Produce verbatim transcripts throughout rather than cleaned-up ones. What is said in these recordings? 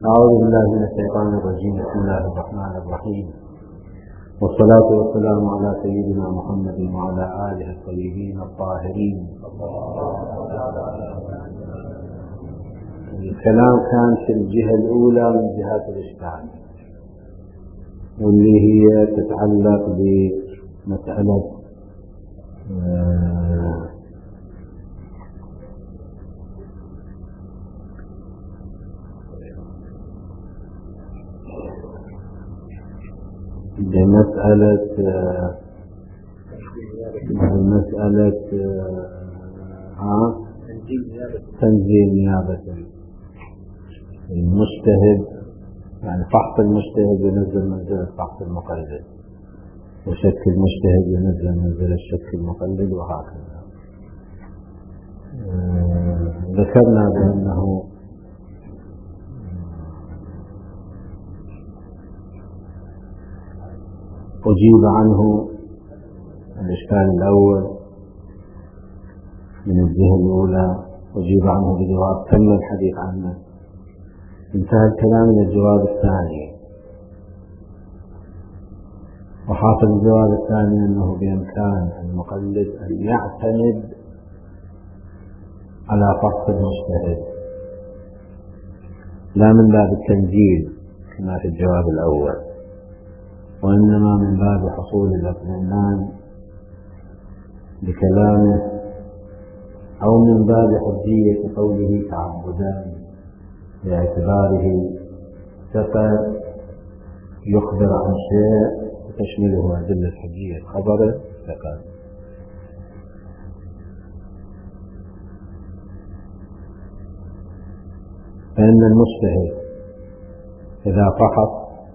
أعوذ بالله من الشيطان الرجيم. بسم الله الرحمن الرحيم، والصلاة والسلام على سيدنا محمد وعلى آله الطيبين الطاهرين. الكلام كان في الجهة الأولى من جهات الإشكال، واللي هي تتعلق بمسألة بمسألة بمسألة ها تنزيل نيابة المجتهد، يعني فحص المجتهد ينزل منزلة فحص المقلد، وشك المجتهد ينزل منزلة شك المقلد، وهكذا. ذكرنا بأنه أجيب عنه الإشكال الأول من الجهة الأولى، أجيب عنه بجواب تم الحديث عنه، انتهى الكلام من الجواب الثاني. وحاصل الجواب الثاني أنه بإمكان المقلد أن يعتمد على فحص المجتهد، لا من باب التنزيل كما في الجواب الأول، وإنما من باب حصول الاطمئنان بكلامه، أو من باب حجية قوله تعبدا باعتباره ثقة يخبر عن شيء تشمله أدلة حجية خبره ثقة. فإن المجتهد إذا فحص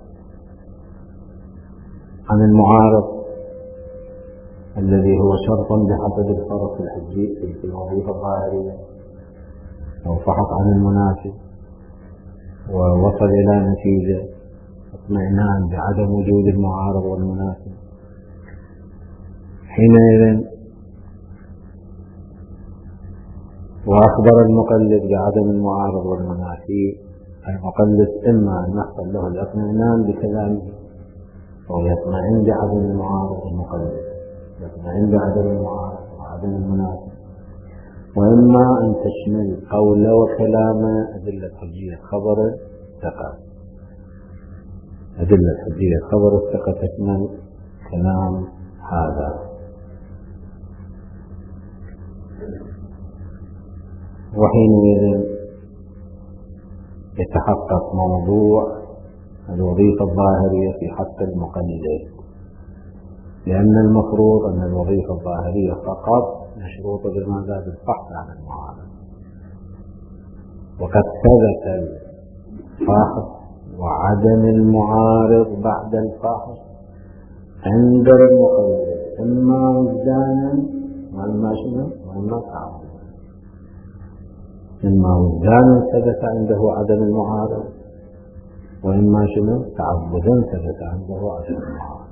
عن المعارض الذي هو شرط بحسب الفرق الحجي في الوظيفة الظاهرية، أو فحص عن المنافي ووصل إلى نتيجة اطمئنان بعدم وجود المعارض والمنافي، حينئذ وأخبر المقلد بعدم المعارض والمنافي، المقلد إما أن يحصل له الاطمئنان بكلامه، أو يطمئن بعدم المعارض، المقلد يطمئن بعدم المعارض وعدم المنافي، وإما أن تشمل قول وكلام أدلة حجية خبر الثقة. أدلة حجية خبر الثقة تشمل كلام هذا. وحينئذ يتحقق موضوع الوظيفة الظاهرية في حق المقلد، لأن المفروض أن الوظيفة الظاهرية فقط مشروطة بماذا؟ بالفحص عن المعارض، وقد ثبت الفحص وعدم المعارض بعد الفحص عند المقلد إما وجدانا وإما شنو؟ وإما تعبدا. إما وجدانا ثبت عنده عدم المعارض، وإما شنو؟ تعبدا ثبت عنده عدم المعارض.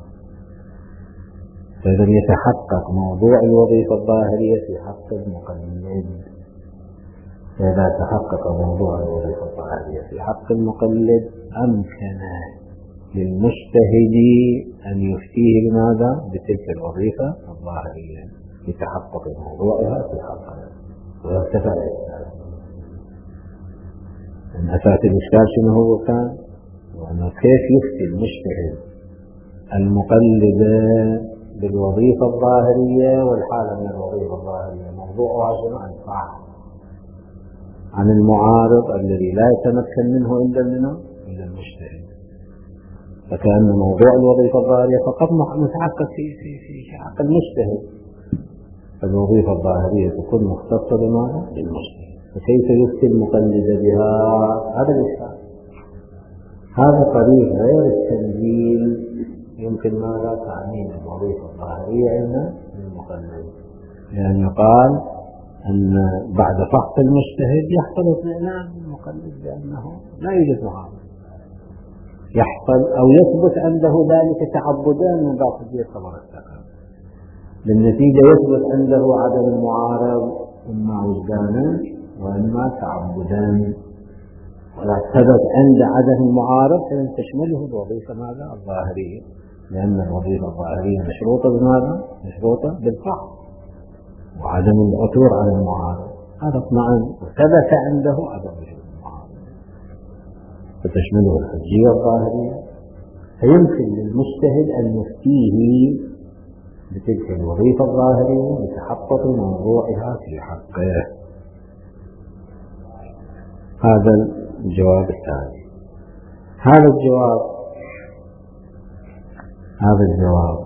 فإذا يتحقق موضوع الوظيفة الظاهرية في حق المقلد. فإذا تحقق موضوع الوظيفة الظاهرية في حق المقلد أمكن للمجتهد أن يفتيه بماذا؟ بتلك الوظيفة الظاهرية لتحقق موضوعها في حقها، ويرتفع الإشكال. أن أساس الإشكال شنو هو كان؟ وأنه كيف يفتي المجتهد المقلد بالوظيفة الظاهرية، والحالة من الوظيفة الظاهرية موضوعها شنو؟ الفحص عن المعارض الذي لا يتمكن منه إلا منه إلا المجتهد. فكأن موضوع الوظيفة الظاهرية فقط متعقد في في في حق المجتهد، فالوظيفة الظاهرية تكون مختصة بماذا؟ بالمجتهد. فكيف يفتي المقلد بها؟ هذا الإشكال. هذا طريق غير التنزيل يمكن ماذا؟ تعميم الوظيفة الظاهرية عند المقلد، لأن يقال أن بعد فحص المجتهد يحصل اطمئنان المقلد بأنه لا يوجد معارض، يحصل أو يثبت عنده ذلك تعبدا من باب حجية خبر الثقة، بالنتيجة يثبت عنده عدم المعارض إما وجدانا وإما تعبدا. ولا ثبت عند عدم المعارض فلن تشمله الوظيفة ماذا؟ الظاهرية، لأن الوظيفة الظاهرية مشروطة بماذا؟ مشروطة بالفحص وعدم العثور على المعارض، هذا اطمئن وثبت عنده عدم وجود المعارض فتشمله الحجية الظاهرية. فيمكن للمجتهد أن يفتيه بتلك الوظيفة الظاهرية لتحقق موضوعها في حقه. هذا الجواب الثاني. هذا الجواب هذا الجواب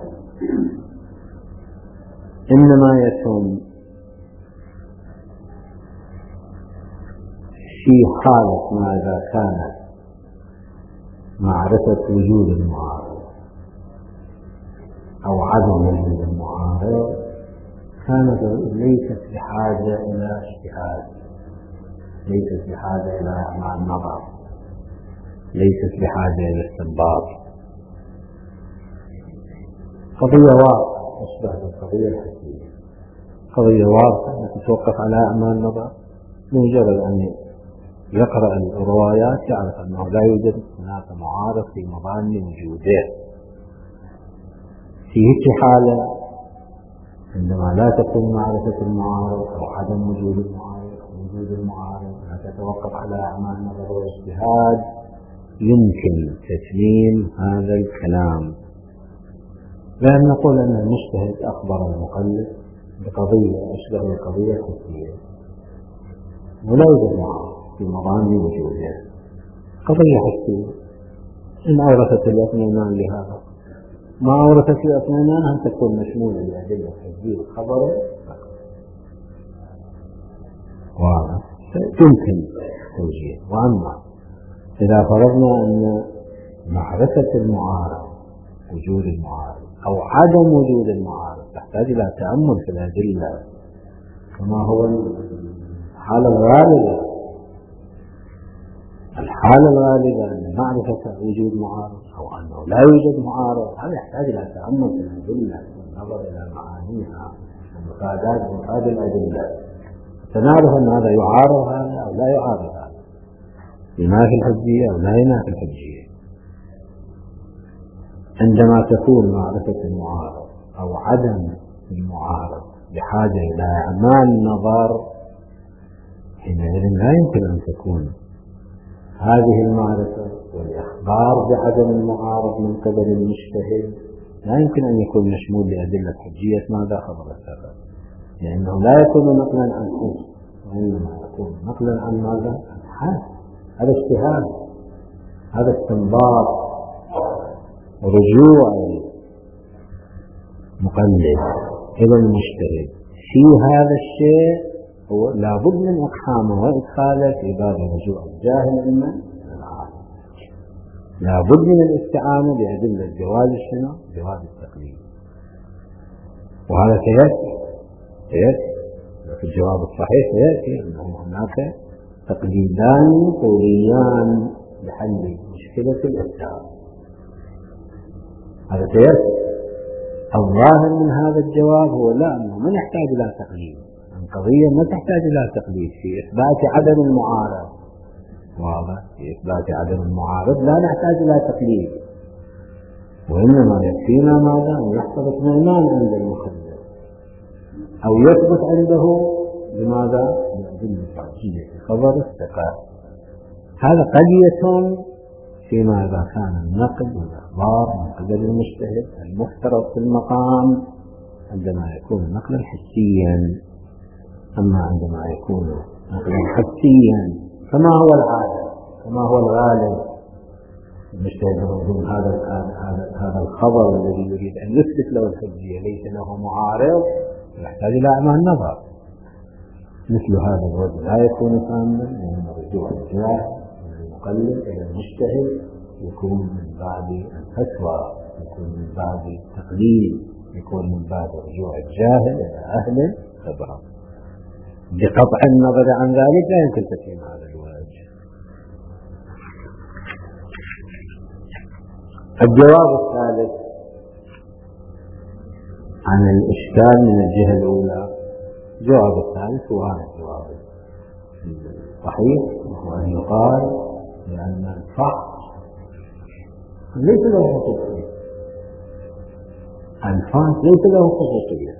إنما يتم في حالة ما إذا كانت معرفة وجود المعارض أو عدم وجود المعارض كانت ليست بحاجة إلى اجتهاد، ليست بحاجة إلى أعمال نظر، ليست بحاجة إلى استنباط. قضية واضحة أشبه بالقضية الحسية، قضية واضحة تتوقف على أعمال نظر، بمجرد أن يقرأ الروايات يعرف أنه لا يوجد هناك معارض في مظان وجوده. في هيك حالة عندما لا تكون معرفة المعارض أو عدم وجود المعارض أو وجود المعارض لا تتوقف على أعمال نظر واجتهاد، يمكن تسليم هذا الكلام، لأن نقول أن المجتهد أخبر المقلد بقضية أشبه بالقضية الحسية ولا يوجد معارض في مظان وجوده، قضية حسية. إن أورثت الأثنينان لهذا ما أورثت الأثنينان أن تكون مشمولة لأدلة حسية الخبر واضح يمكن توجيه. وأما إذا فرضنا أن معرفة المعارض وجود المعارض أو عدم وجود المعارض تحتاج إلى تأمل في الأدلة كما هو الحالة الغالبة، الحالة الغالبة أن معرفة وجود معارض أو أنه لا يوجد معارض هذا يحتاج إلى تأمل في الأدلة والنظر إلى معانيها ومفادات مفاد الأدلة، فنعرف أن هذا يعارض هذا أو لا يعارض هذا، ينافي الحجية أو لا ينافي الحجية. عندما تكون معرفة المعارض أو عدم المعارض بحاجة إلى أعمال نظر حينئذ لا يمكن أن تكون هذه المعرفة والإخبار بعدم المعارض من قبل المجتهد لا يمكن أن يكون مشمول لأدلة حجية ماذا خبر السبب، لأنه لا يكون نقلا عن حج وإنما يكون نقلا عن ماذا؟ عن حال. هذا اجتهاد، هذا استنباط، رجوع المقلد إلى المجتهد في هذا الشيء هو لابد من إقحامه وإدخاله في باب رجوع الجاهل إما العالم. لابد من الاستعانة بأدلة جواز الشنو؟ جواز التقليد، وهذا سيأتي سيأتي في الجواب الصحيح سيأتي أنه هناك تقليدان قوليان لحل مشكلة الإسلام، هذا سيأتي. الظاهر من هذا الجواب هو لا أنه ما يحتاج إلى تقليد، القضية ما تحتاج إلى تقليد في إثبات عدم المعارض، واضح؟ في إثبات عدم المعارض لا نحتاج إلى تقليد، وإنما يكفينا ماذا؟ أن يحصل اطمئنان عند المقلد أو يثبت عنده بماذا؟ بأدلة حجية خبر الثقة. هذا قد يتم فيما إذا كان النقل والإخبار من قبل المجتهد المفترض في المقام عندما يكون نقلا حسيا. أما عندما يكون نقلا حسيا كما هو العادة كما هو الغالب المجتهد يقول هذا هذا هذا الخبر الذي يريد أن يثبت له الحجية ليس له معارض يحتاج إلى أعمال نظر، مثل هذا الوجه لا يكون تاما، لأن رجوع الجاهل من المقلد إلى المجتهد يكون من باب الفتوى، يكون من باب التقليد، يكون من باب رجوع الجاهل إلى أهل الخبرة. بقطع النظر عن ذلك لا يمكن تسليم هذا الوجه. الجواب الثالث عن الإشكال من الجهة الأولى، الجواب الثالث هو هذا الجواب الصحيح، وهو أن يقال لأن الفحص ليس له خصوصية، الفحص ليس له خصوصية،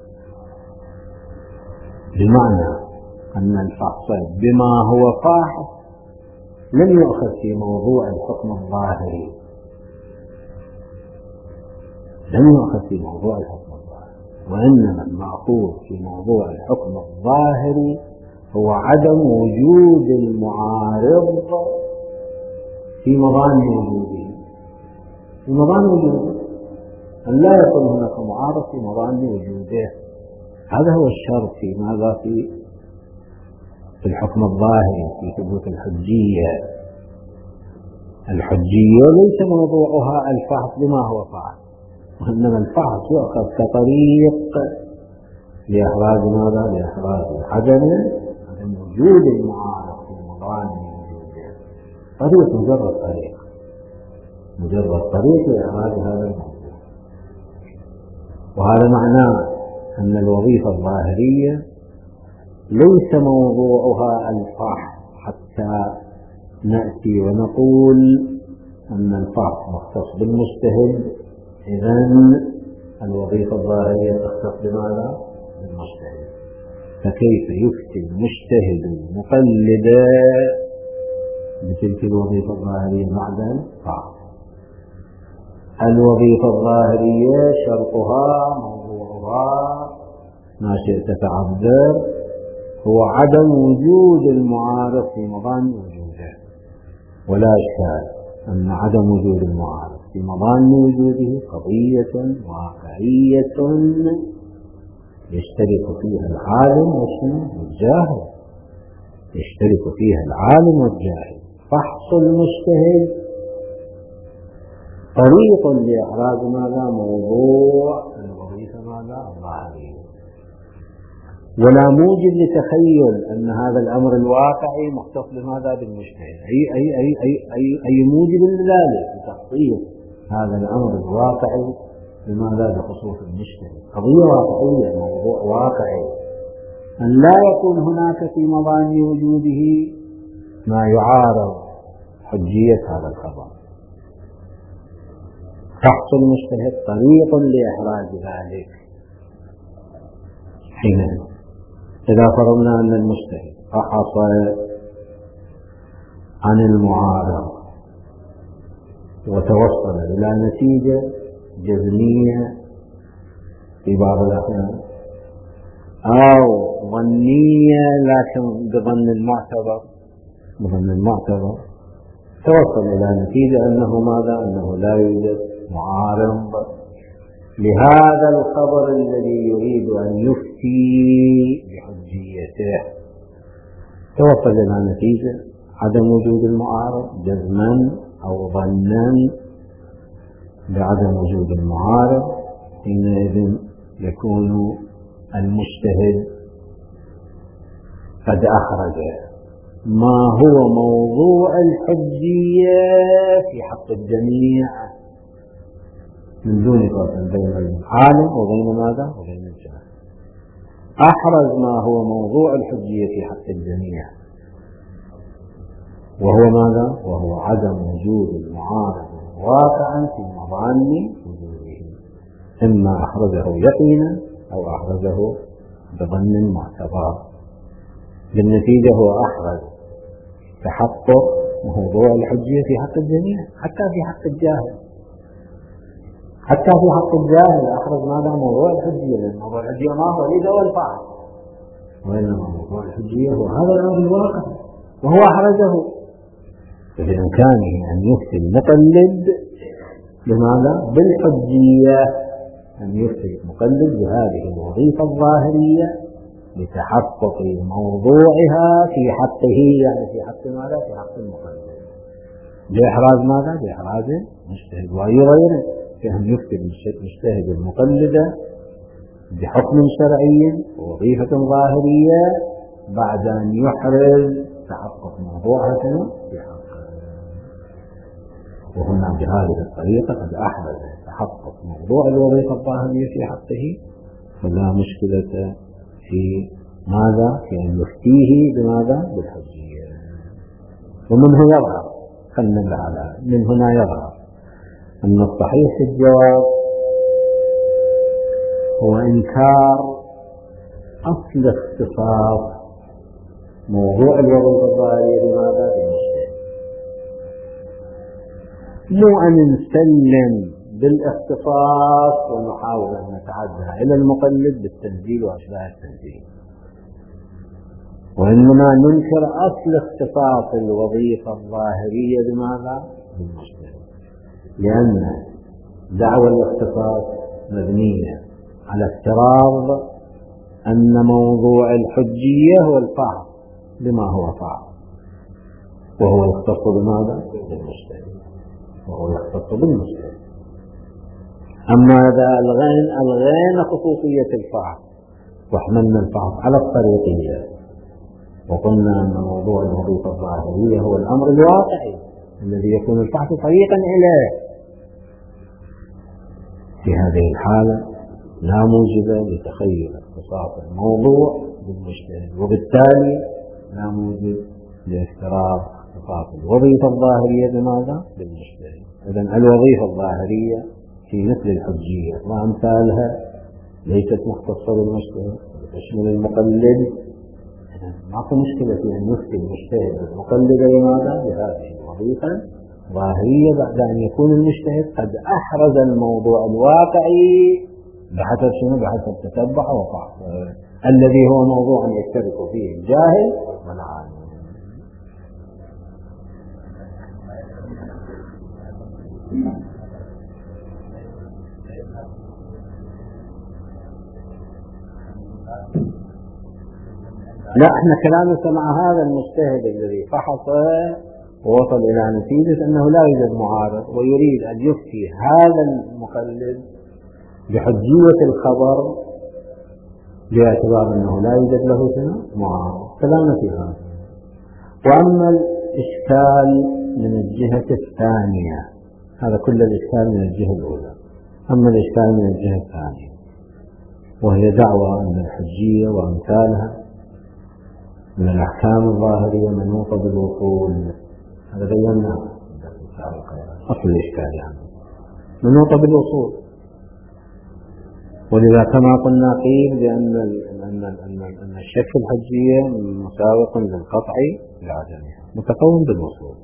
بمعنى أن الفحص بما هو فاحص لم يؤخذ في موضوع الحكم الظاهري، لم يؤخذ في موضوع الحكم الظاهري، وإنما المأخوذ في موضوع الحكم الظاهري هو عدم وجود المعارض في مظان وجوده، في مظان وجوده، أن لا يكون هناك معارض في مظان وجوده. هذا هو الشرط في ماذا؟ في في الحكم الظاهري، في ثبوت الحجية. الحجية ليس موضوعها الفحص بما هو فاعل، وإنما الفحص يؤخذ كطريق لإحراز ماذا؟ لإحراز عدم عدم وجود المعارض في مظان وجوده، طريق، مجرد طريق، مجرد طريق لإحراز هذا الموضوع. وهذا معناه أن الوظيفة الظاهرية ليس موضوعها الفحص حتى نأتي ونقول أن الفحص مختص بالمجتهد، إذن الوظيفة الظاهرية تختص بماذا؟ بالمجتهد. فكيف يفتي المجتهد مقلدا بتلك الوظيفة الظاهرية بعد الفحص؟ الوظيفة الظاهرية شرطها موضوعها ما شئت تعبر هو عدم وجود المعارض في مظان وجوده، ولا إشكال أن عدم وجود المعارض في مظان وجوده قضية واقعية يشترك فيها العالم والجاهل، يشترك فيها العالم والجاهل. فحص المجتهد طريق لإحراز ماذا؟ موضوع الوظيفة ماذا؟ الظاهرية. ولا موجب لتخيل أن هذا الأمر الواقعي مختص بماذا؟ بالمجتهد. أي أي أي أي أي, أي موجب لذلك لتخصيص هذا الأمر الواقعي بماذا؟ بخصوص المجتهد. قضية واقعية، موضوع واقعي، أن لا يكون هناك في مظان وجوده ما يعارض حجية هذا الخبر. فحص المجتهد طريق لإحراز ذلك. حينئذ إذا فرضنا أن المجتهد فحص عن المعارض وتوصل إلى نتيجة جزمية في بعض الأحيان أو ظنية لكن بظن المعتبر، بظن المعتبر توصل إلى نتيجة أنه ماذا؟ أنه لا يوجد معارض لهذا الخبر الذي يريد أن يفتي بحجيته، توصل إلى نتيجة عدم وجود المعارض جزما أو ظنا بعدم وجود المعارض. حينئذ يكون المجتهد قد أخرج ما هو موضوع الحجية في حق الجميع من دون فرق بين العالم وبين ماذا؟ وبين الجاهل. أحرز ما هو موضوع الحجية في حق الجميع، وهو ماذا؟ وهو عدم وجود المعارض واقعا في مظان وجوده، إما أحرزه يقينا أو أحرزه بظن معتبر. بالنتيجة هو أحرز تحقق موضوع الحجية في حق الجميع، حتى في حق الجاهل، حتى في حق الجاهل أحرز ماذا؟ موضوع الحجية، لأن موضوع الحجية ما هو ليس هو الفاعل، وإنما موضوع الحجية هو هذا الأمر الواقع وهو أحرزه. فبإمكانه أن يفتي المقلد بماذا؟ بالحجية، أن يفتي المقلد بهذه الوظيفة الظاهرية لتحقق موضوعها في حقه، يعني في حق ماذا؟ في حق المقلد، لإحراز ماذا؟ لإحراز المجتهد وأي غيره، كأن يفتي المجتهد المقلد بحكم شرعي ووظيفة ظاهرية بعد أن يحرز تحقق موضوعها في حقه. وهنا بهذه الطريقة قد أحرز تحقق موضوع الوظيفة الظاهرية في حقه، فلا مشكلة في ماذا؟ في أن يفتيه بماذا؟ بالحجية. ومنه يظهر خلنا على من هنا يظهر أن الصحيح في الجواب هو إنكار أصل اختصاص موضوع الوظيفة الظاهرية لماذا؟ بالمجتهد، مو أن نسلم بالاختصاص ونحاول أن نتعدى إلى المقلد بالتنزيل وأشباه التنزيل، وإنما ننكر أصل اختصاص الوظيفة الظاهرية لماذا؟ بالمجتهد، لأن دعوى الاختصاص مبنية على افتراض أن موضوع الحجية هو الفحص بما هو فحص، وهو يختص بماذا؟ بالمجتهد، وهو يختص بالمجتهد. أما إذا ألغينا ألغينا خصوصية الفحص وحملنا الفحص على الطريقية وقلنا أن موضوع الوظيفة الظاهرية هو الأمر الواقعي الذي يكون الفحص طريقا إليه، في هذه الحالة لا موجب لتخيل اختصاص الموضوع بالمجتهد، وبالتالي لا موجب لافتراض اختصاص الوظيفة الظاهرية بماذا؟ بالمجتهد. إذن الوظيفة الظاهرية في مثل الحجية وأمثالها ليست مختصة بالمجتهد، تشمل المقلد، ماكو مشكلة في أن يفتي المجتهد المقلد لماذا؟ بهذه الوظيفة ظاهرية بعد أن يكون المجتهد قد أحرز الموضوع الواقعي بحسب شنو؟ بحسب تتبع وفحص الذي هو موضوع يشترك فيه الجاهل والعالم. لا، احنا كلامنا مع هذا المجتهد الذي فحص ووصل إلى نتيجة أنه لا يوجد معارض ويريد أن يفتي هذا المقلد بحجية الخبر باعتبار أنه لا يوجد له معارض، كلامنا في هذا. وأما الإشكال من الجهة الثانية، هذا كل الإشكال من الجهة الأولى، أما الإشكال من الجهة الثانية وهي دعوى أن الحجية وأمثالها من الأحكام الظاهرية منوطة بالوصول، هذا بينا أصل الإشكال يعني منوطة بالوصول، ولذا كما قلنا قيل بأن أن أن الشك في الحجية مساوق للقطع لعدمها متقوم بالوصول،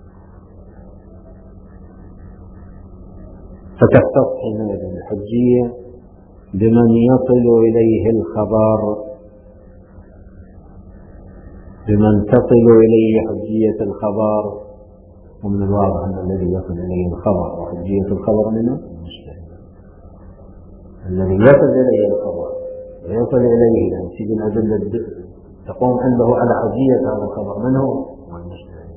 فتختص حينئذ الحجية بمن يصل إليه الخبر، بمن تصل إليه حجية الخبر، ومن الواضح أن الذي يصل إليه الخبر وحجية الخبر منه المجتهد، الذي يصل إليه الخبر ويصل إليه أن تجد الأدلة تقوم عنده على حجية هذا الخبر منه والمجتهد.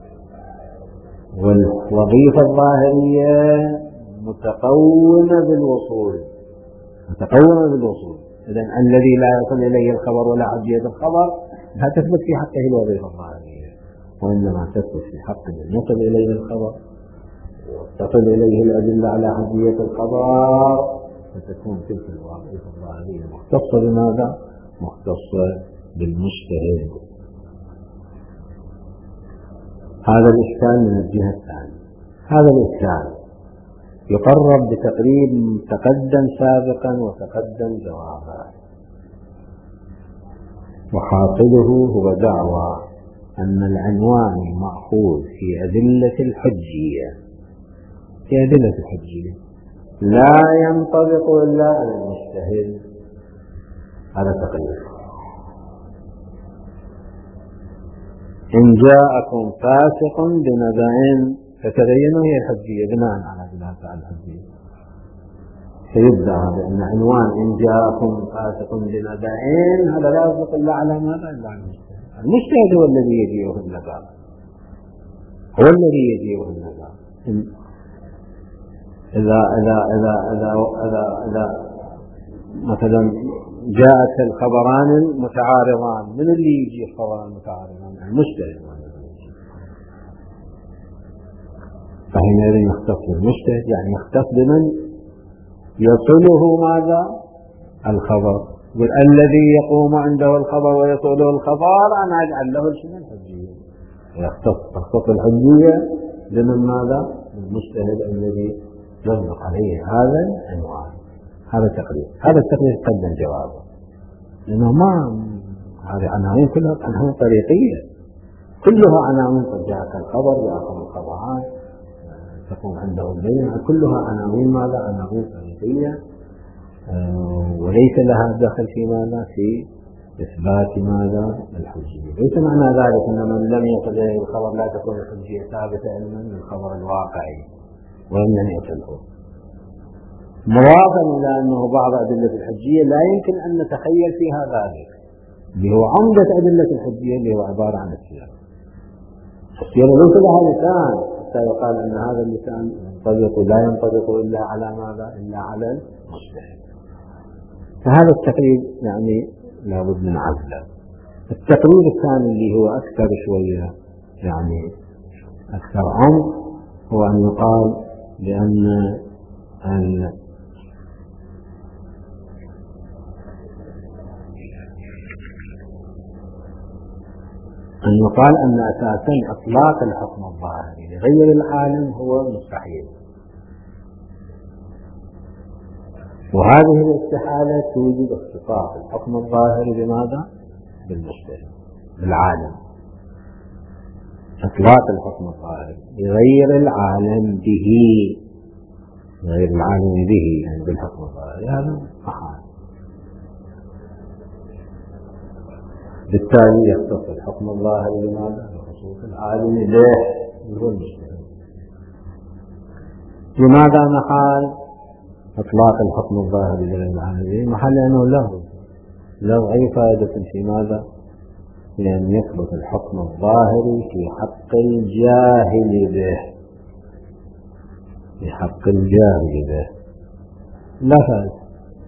والوظيفة الظاهرية متقومة بالوصول، متقومة بالوصول، إذن الذي لا يصل إليه الخبر ولا حجية الخبر لا تثبت في حقه الوظيفة الظاهرية، وإنما تثبت في حق من يصل إليه الخبر وتصل إليه الأدلة على حجية الخبر، فتكون تلك الوظيفة الظاهرية مختصة بماذا؟ مختصة بالمجتهد. هذا الإشكال من الجهة الثانية. هذا الإشكال يقرب بتقريب تقدم سابقا وتقدم جوابا، وحاصله هو دعوى أن العنوان مأخوذ في أدلة الحجية، في أدلة الحجية لا ينطبق إلا على المجتهد على تقييد. إن جاءكم فاسق بنبأ فتبينوا هي الحجية بناء على دلالة على الحجية، فيبدأ بأن عنوان إن جاءكم فاسق بنبأ هذا لا يطلق إلا على ماذا؟ إلا على المجتهد. المجتهد هو الذي يجيئه النبأ، هو الذي يجيئه النبأ. إذا إذا إذا إذا إذا إذا مثلا جاءت الخبران المتعارضان، من اللي يجي الخبران المتعارضان؟ المجتهد. فحينئذ يختص بالمجتهد، يعني يختص بمن يصله ماذا؟ الخبر. والذي يقوم عنده الخبر ويصله الخبر أنا أجعل له الحجية. يختص تخصص الحجية لمن ماذا؟ المجتهد الذي يصدق عليه هذا العنوان. هذا التقرير هذا التقرير قدم جوابه، لأنه ما هذه عناوين كلها عناوين طريقية، كلها عناوين قد جاءك الخبر جاءكم الخبرات تكون عنده البينة، كلها عناوين ماذا؟ عناوين طريقية وليس لها دخل في ماذا؟ في إثبات ماذا؟ الحجية. ليس معنى ذلك أن من لم يصل إليه الخبر لا تكون الحجية ثابتة علما بالخبر الواقعي ولم يصله. مضافا إلى أنه بعض أدلة الحجية لا يمكن أن نتخيل فيها ذلك، اللي هو عمدة أدلة الحجية اللي هو عبارة عن السيرة. السيرة ليس لها لسان حتى يقال أن هذا اللسان ينطبق لا ينطبق إلا على ماذا؟ إلا على المجتهد. فهذا التقريب يعني لابد من عزله. التقرير الثاني اللي هو أكثر شوية يعني أكثر عمق هو أن يقال بأن أن أن يقال أن أساسا إطلاق الحكم الظاهري لغير العالم هو مستحيل، وهذه الاستحالة توجد اختصاص الحكم الظاهري بماذا؟ بالمجتهد بالعالم. إطلاق الحكم الظاهري لغير العالم به، غير العالم به يعني بالحكم الظاهري هذا محال. بالتالي يختص الحكم الظاهري بماذا؟ بخصوص العالم به هو المجتهد. لماذا محال إطلاق الحكم الظاهري لغير العالم به؟ محال لأنه له له أي فائدة في ماذا؟ لأن يثبت الحكم الظاهري في حق الجاهل به، في حق الجاهل به لا فائدة،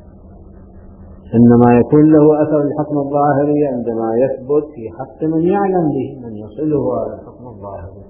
إنما يكون له أثر الحكم الظاهري عندما يثبت في حق من يعلم به، من يصله على الحكم الظاهري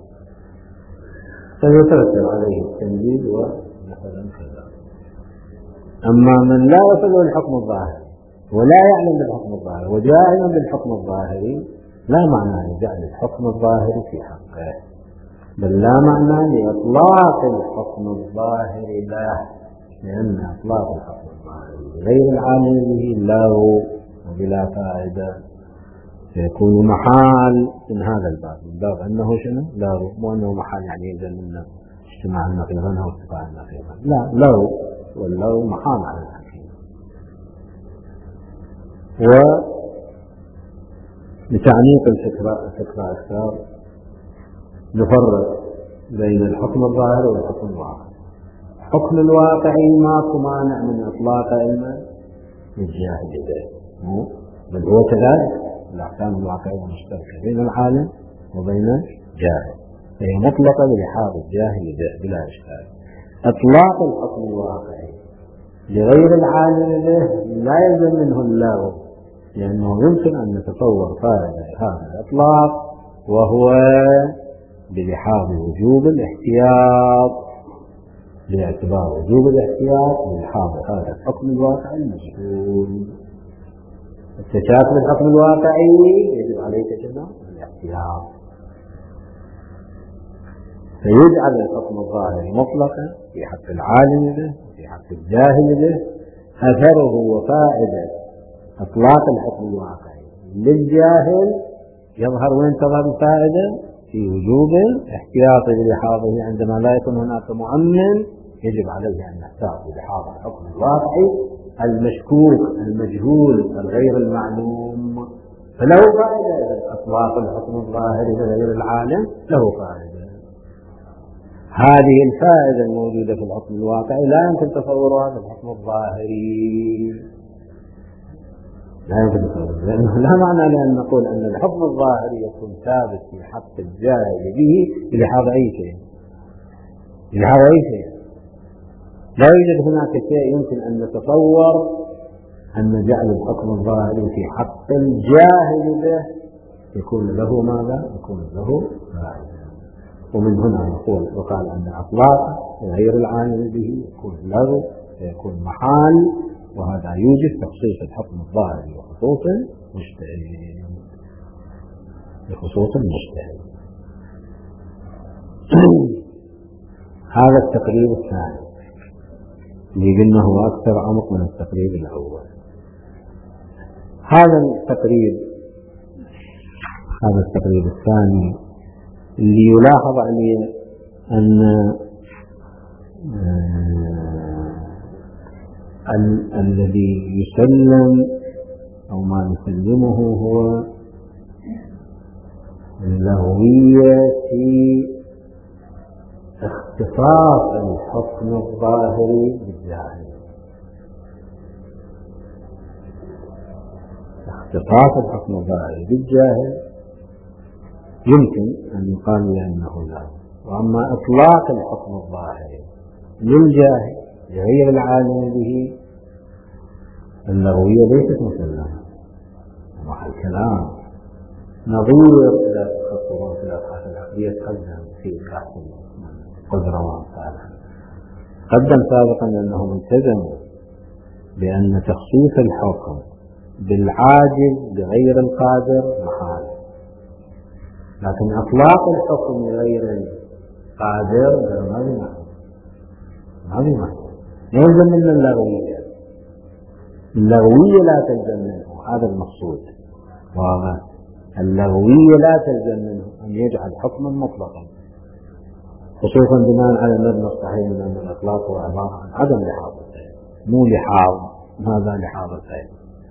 فيترتب عليه التنجيل ومثلا كذا. أما من لا يصله الحكم الظاهري ولا يعلم بالحكم الظاهري وجاهل بالحكم الظاهري لا معنى لجعل الحكم الظاهري في حقه، بل لا معنى لإطلاق الحكم الظاهري له، لأن إطلاق الحكم الظاهري غير العالم به له وبلا فائدة سيكون محال من هذا الباب، من باب أنه شنو؟ له، مو أنه محال يعني يلزم منا اجتماع النقيضين أو اتباع النقيضين، لا له، والله محال على الحكيم. ولتعنيق الفكرة الفكرة أكثر نفرق بين الحكم الظاهري والحكم الواقعي. الحكم الواقعي ماكو مانع من إطلاق علم الجاهل به، بل هو كذلك الأحكام الواقعية مشتركة بين العالم وبين الجاهل، فهي مطلقة بلحاظ الجاهل به بلا إشكال. إطلاق الحكم الواقعي لغير العالم به لا يلزم منه اللغو، لأنه يمكن أن نتصور فائدة هذا الإطلاق وهو بلحاظ وجوب الاحتياط، باعتبار وجوب الاحتياط بلحاظ هذا الحكم الواقعي المجهول. اكتشاف الحكم الواقعي يجب عليك جمع الاحتياط، فيجعل الحكم الظاهري مطلقا في حق العالم به في حق الجاهل به. أثره وفائدة إطلاق الحكم الواقعي للجاهل يظهر وين تظهر الفائدة؟ في وجوب الاحتياط بلحاظه، عندما لا يكون هناك مؤمن يجب عليه أن يحتاط بلحاظ الحكم الواقعي المشكوك المجهول الغير المعلوم، فله فائدة. إطلاق الحكم الظاهري لغير العالم له فائدة. هذه الفائدة الموجودة في الحكم الواقعي لا يمكن تصورها في الحكم الظاهري، لا يمكن تصورها، لأنه لا معنى لأن نقول أن الحكم الظاهري يكون ثابت في حق الجاهل به بلحاظ أي شيء، بلحاظ أي شيء. لا يوجد هناك شيء يمكن أن نتصور أن جعل الحكم الظاهري في حق الجاهل به يكون له ماذا؟ يكون له فائدة. ومن هنا نقول وقال أن إطلاق غير العالم به يكون له يكون محال، وهذا يوجد تخصيص الحكم الظاهري بخصوص المجتهد بخصوص المجتهد. هذا التقريب الثاني اللي قلنا هو أكثر عمق من التقريب الأول. هذا التقريب هذا التقريب الثاني اللي يلاحظ عليه أن ال الذي يسلم أو ما نسلمه هو اللغوية في اختصاص الحكم الظاهري بالجاهل. اختصاص الحكم الظاهري بالجاهل يمكن أن يقال بأنه لا، وأما إطلاق الحكم الظاهري للجاهل لغير العالم به اللغوية ليست مسلمة. وحل الكلام نظير إلى تخطرون في الأبحاث العقلية تقدم في بحث القدرة وأمثالها، قدم سابقا أنهم التزموا بأن تخصيص الحكم بالعاجز بغير القادر محال، لكن إطلاق الحكم لغير القادر ما بمحال ما بمحال يلزم من اللغوية. اللغوية لا تلزم منه، هذا المقصود واضح. اللغوية لا تلزم منه أن يجعل حكما مطلقا، خصوصا بناء على المبنى الصحيح من أن الإطلاق هو عبارة عن عدم لحاظ الفعل، مو لحاظ. ماذا لحاظ الفعل؟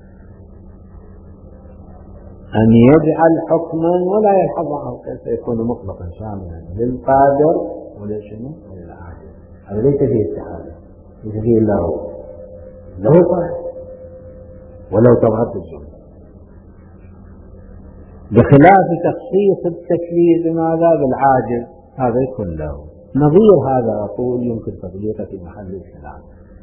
أن يجعل حكما ولا يلحظ معه، كيف يكون مطلقا شاملا للقادر ولا شنو وللعاجز. هذا ليس فيه استحالة، ليس فيه إلا هو له صحيح ولو تظهر الجملة، بخلاف تخصيص التكليف بماذا بالعاجز، هذا يكون له نظير. هذا أقول يمكن تطبيقه في محل الكلام.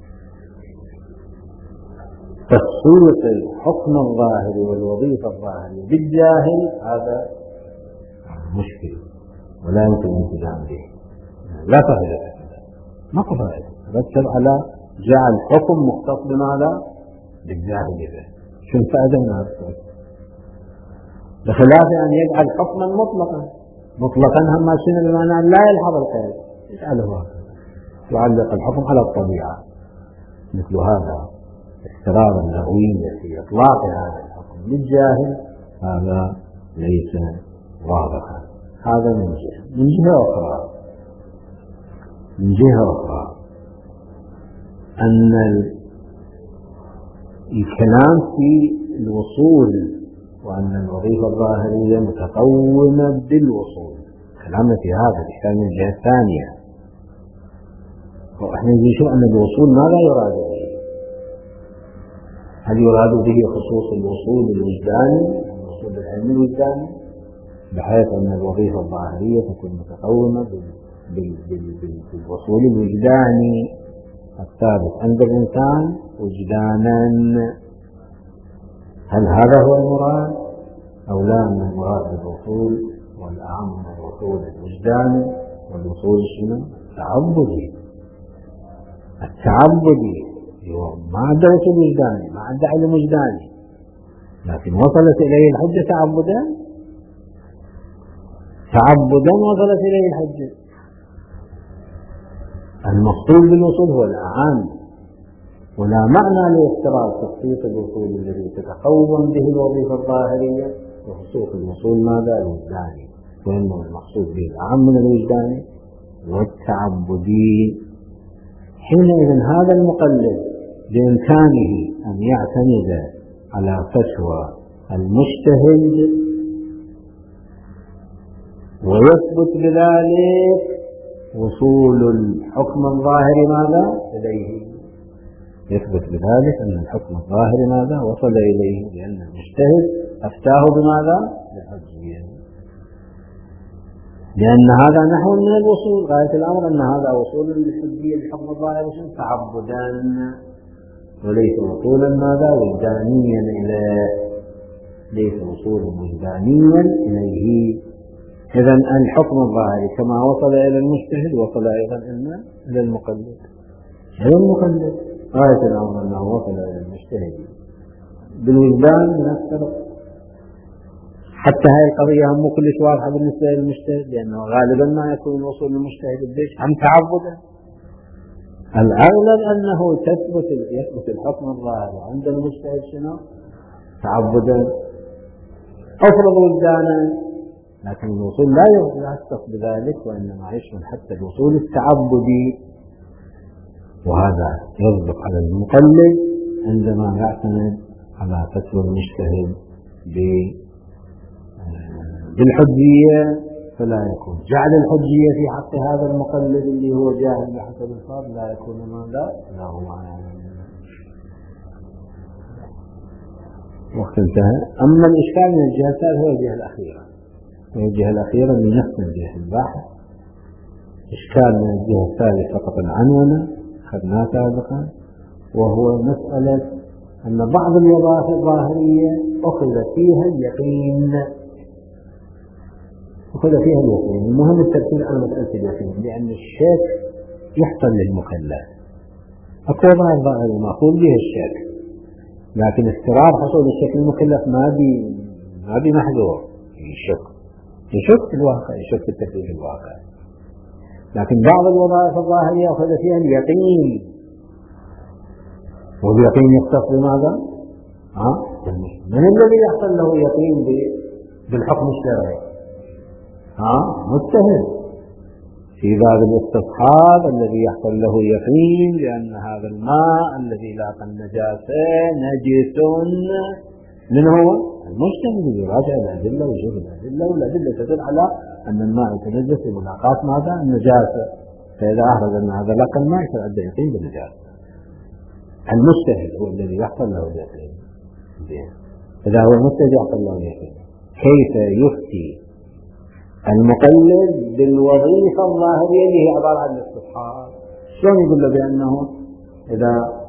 تخصيص الحكم الظاهري والوظيفة الظاهرية بالجاهل هذا مشكل ولا يمكن الالتزام به، لا فائدة فيه، ما فائدة. رتب على جعل حكم مختص بماذا بالجاهل به، شو الفائدة من هذا؟ بخلاف أن يجعل حكما مطلقا. مطلقا هم شنو بمعنى أن لا يلحظ القيد، يجعله هكذا، يعلق الحكم على الطبيعة. مثل هذا استرار اللغوية في إطلاق هذا الحكم للجاهل هذا ليس واضحا. هذا من جهة. من جهة أخرى من جهة أخرى أن الكلام في الوصول وأن الوظيفة الظاهرية متقومة بالوصول، كلامنا في هذا الإشكال من الجهة الثانية. وإحنا نشوف أن الوصول ماذا يراد به؟ هل يراد به خصوص الوصول الوجداني، الوصول العلمي الوجداني، بحيث أن الوظيفة الظاهرية تكون متقومة بال بال بال بالوصول الوجداني الثابت عند الإنسان وجدانا؟ هل هذا هو المراد أو لا؟ من المراد بالوصول والأهم من الوصول الوجداني والوصول الشنو التعبدي. التعبدي هو ما عنده وصول وجداني، ما عنده علم وجداني، لكن وصلت إليه الحجة تعبدا تعبدا وصلت إليه الحجة. المقصود بالوصول هو الأعان، ولا معنى لافتراض تخصيص الوصول الذي تتقوم به الوظيفة الظاهرية وخصوص الوصول ماذا الوجداني، وإنما المقصود به الأعم من الوجداني والتعبدي. حينئذ هذا المقلد بإمكانه أن يعتمد على فتوى المجتهد ويثبت بذلك وصول الحكم الظاهري ماذا إليه، يثبت بذلك أن الحكم الظاهري ماذا وصل إليه، لأن المجتهد أفتاه بماذا بالحجية، لأن هذا نحو من الوصول. غاية الأمر أن هذا وصول للحجية للحكم الظاهري تعبدا وليس وصولا ماذا وجدانيا إليه، ليس وصولا وجدانيا إليه. إذا الحكم الظاهري كما وصل إلى المجتهد وصل أيضا إلى المقلد. إلى المقلد غاية الأمر أنه وصل إلى المجتهد بالوجدان من السبب. حتى هاي القضية هم كلش واضحة بالنسبة للمجتهد، لأنه غالبا ما يكون الوصول للمجتهد ليش؟ عن تعبدا. الأغلب أنه تثبت يثبت الحكم الظاهري عند المجتهد شنو؟ تعبدا. أفرض وجدانا، لكن الوصول لا يحقق بذلك، وإنما يشمل حتى الوصول التعبدي، وهذا يصدق على المقلد عندما يعتمد على فتوى المجتهد بالحجية، فلا يكون جعل الحجية في حق هذا المقلد اللي هو جاهل بحسب الفرض لا يكون ماذا؟ لا هو معنا. وقت انتهى. أما الإشكال من الجهة الثالثة هو الجهة الأخيرة، هي الجهة الأخيرة من نفس الجهة الباحث. إشكال من الجهة الثالثة فقط العنونة أخذناه سابقا، وهو مسألة أن بعض الوظائف الظاهرية أخذ فيها اليقين، أخذ فيها اليقين. المهم التركيز على مسألة اليقين، لأن الشك يحصل للمكلف، أقوى ظاهر مأخوذ به الشك، لكن استقرار حصول الشك للمكلف ما بي ما بي محذور، يشك يشك في الواقع، يشك في التكليف الواقع. لكن بعض الوظائف الظاهرية أخذ فيها اليقين، واليقين يختص بماذا؟ ها؟ من الذي يحصل له يقين بالحكم الشرعي؟ ها؟ مجتهد في باب الاستصحاب الذي يحصل له يقين لأن هذا الماء الذي لاقى النجاسة نجس. من هو؟ المجتهد يراجع الأدلة ويشوف الأدلة، والأدلة تدل على أن الماء يتنجس بملاقاة ماذا؟ النجاسة، فإذا أحرز أن هذا لاقى الماء يتأدى يقين بالنجاسة. المجتهد هو الذي يحصل له اليقين. إذا هو المجتهد يحصل له اليقين، كيف يفتي المقلد بالوظيفة الظاهرية اللي هي عبارة عن الاستصحاب؟ شلون يقول له بأنه إذا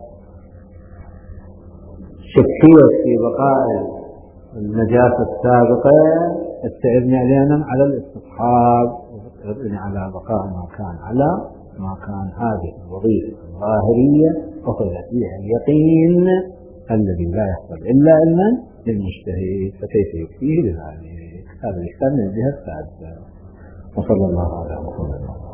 شكيت في بقاء النجاسة السابقة استعذني علينا على الاستصحاب، استعذني على بقاء ما كان على ما كان. هذه الوظيفة الظاهرية أخذ فيها اليقين الذي لا يحصل إلا علما للمجتهد، فكيف يكفيه بذلك؟ هذا الإشكال من الجهة الثالثة. وصلى الله على محمد.